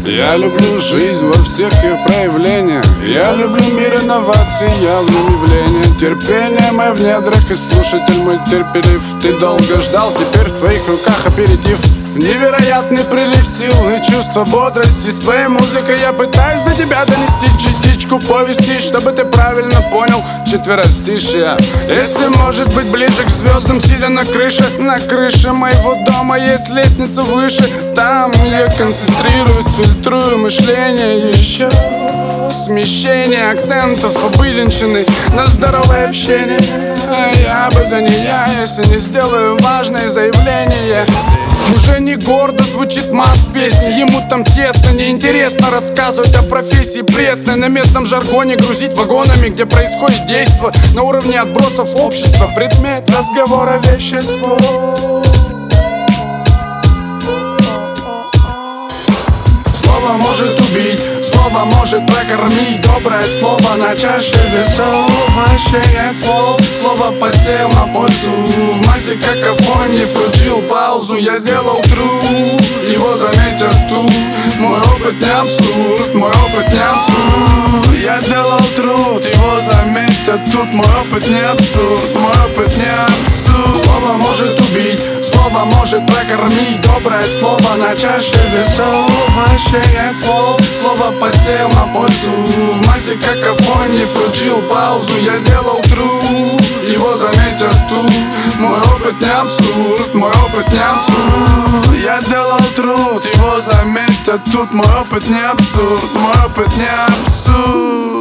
Я люблю жизнь во всех ее проявлениях. Я люблю мир инноваций, явным явлением. Терпение мое в недрах и слушатель мой терпелив. Ты долго ждал, теперь в твоих руках аперитив. Невероятный прилив сил и чувство бодрости. Своей музыкой я пытаюсь до тебя донести частичку повести, чтобы ты правильно понял четверостишье. Если может быть ближе к звездам, сидя на крыше моего дома есть лестница выше. Там я концентрируюсь, фильтрую мышление. Еще смещение акцентов, обыденщины на здоровое общение. Я бы да не я, если не сделаю важное заявление. Уже не гордо звучит мат в песне. Ему там тесно, неинтересно рассказывать о профессии пресной. На местном жаргоне грузить вагонами, где происходит действо на уровне отбросов общества. Предмет разговора — вещество. Слово может убить, слово может прокормить. Доброе слово на чаше весов. Вращение слов, слово посеял на пользу. В массе какофонии включил паузу. Я сделал труд, его заметят тут. Мой опыт не абсурд, мой опыт не абсурд. Я сделал труд, его заметят тут. Мой опыт не абсурд, мой опыт не абсурд. Слово может убить, слово может прокормить. Доброе слово на чаше весов. Вращение слов, слово посеял на пользу. В массе какофонии включил паузу. Я сделал труд, его заметят тут. Мой опыт не абсурд, мой опыт не абсурд. Я сделал труд, его заметят тут. Мой опыт не абсурд, мой опыт не абсурд.